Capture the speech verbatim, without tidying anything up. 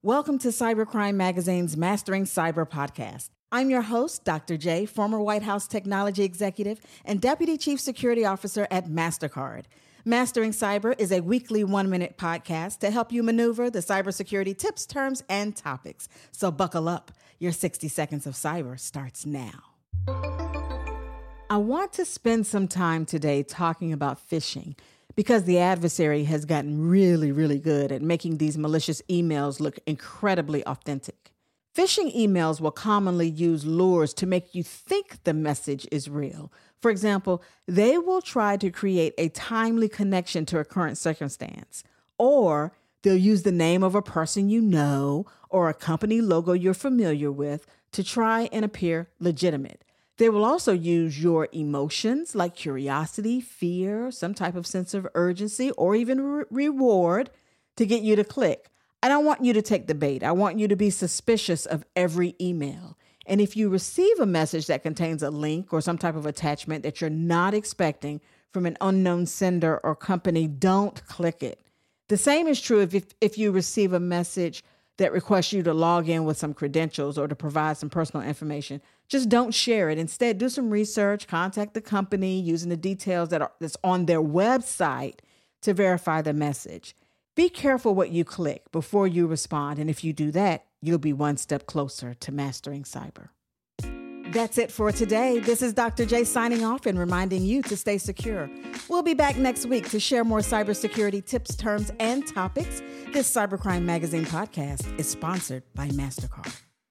Welcome to Cybercrime Magazine's Mastering Cyber podcast. I'm your host, Doctor J, former White House technology executive and Deputy Chief Security Officer at MasterCard. Mastering Cyber is a weekly one-minute podcast to help you maneuver the cybersecurity tips, terms, and topics. So buckle up. Your sixty seconds of cyber starts now. I want to spend some time today talking about phishing, because the adversary has gotten really, really good at making these malicious emails look incredibly authentic. Phishing emails will commonly use lures to make you think the message is real. For example, they will try to create a timely connection to a current circumstance, or they'll use the name of a person you know or a company logo you're familiar with to try and appear legitimate. They will also use your emotions like curiosity, fear, some type of sense of urgency, or even re- reward to get you to click. I don't want you to take the bait. I want you to be suspicious of every email. And if you receive a message that contains a link or some type of attachment that you're not expecting from an unknown sender or company, don't click it. The same is true if, if, if you receive a message that requests you to log in with some credentials or to provide some personal information. Just don't share it. Instead, do some research, contact the company using the details that are that's on their website to verify the message. Be careful what you click before you respond. And if you do that, you'll be one step closer to mastering cyber. That's it for today. This is Doctor J signing off and reminding you to stay secure. We'll be back next week to share more cybersecurity tips, terms, and topics. This Cybercrime Magazine podcast is sponsored by MasterCard.